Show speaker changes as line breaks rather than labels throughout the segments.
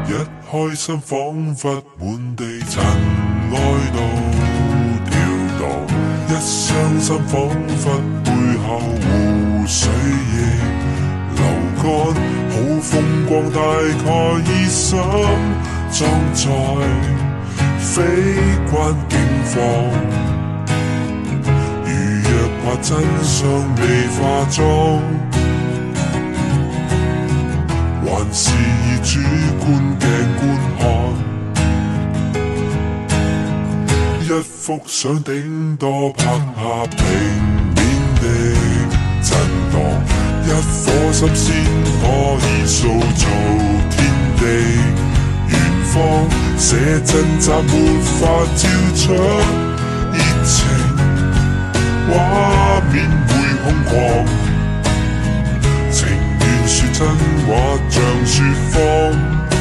一開心，彷彿滿地塵埃都跳蕩；一傷心，彷彿背後湖水亦流乾。好風光大概已心裝載，非關境況。如若話真相未化妝，還是以主觀鏡觀看，一幅相頂多拍下平面的震盪，一顆心先可以塑造天地。遠方寫真集沒法照出熱情，畫面會空曠。情願說真話像說謊，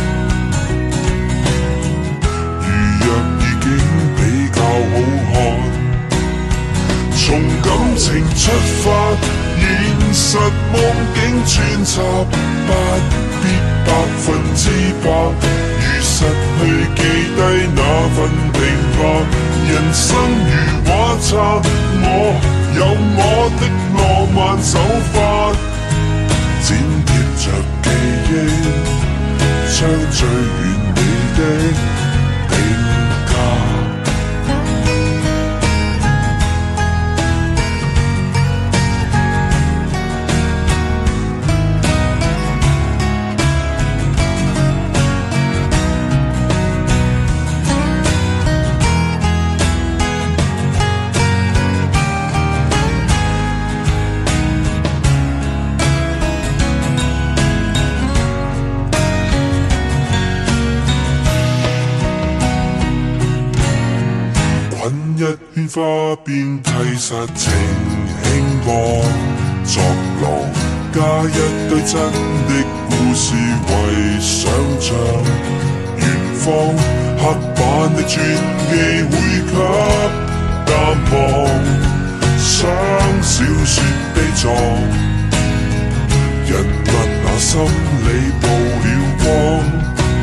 如若意境比較好看，從感情出發，現實夢境穿插，不必100%，如失去記低那份平白。人生如畫冊，我有我的浪漫手法，剪貼着記憶，將最完美的定格。一圈花邊替殺情輕薄作浪，加一堆真的故事為想像。遠方黑板的傳記會給淡忘，雙小說悲壯，人物那心理曝了光。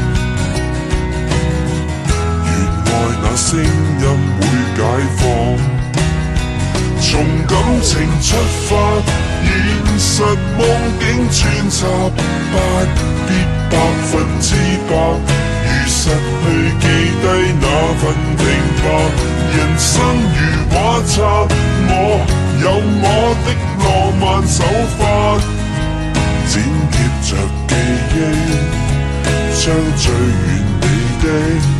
那聲音會解放，從感情出發，現實夢境穿插，不必100%，如失去記低那份平白。人生如畫冊，我有我的浪漫手法，剪貼着記憶，將最完美的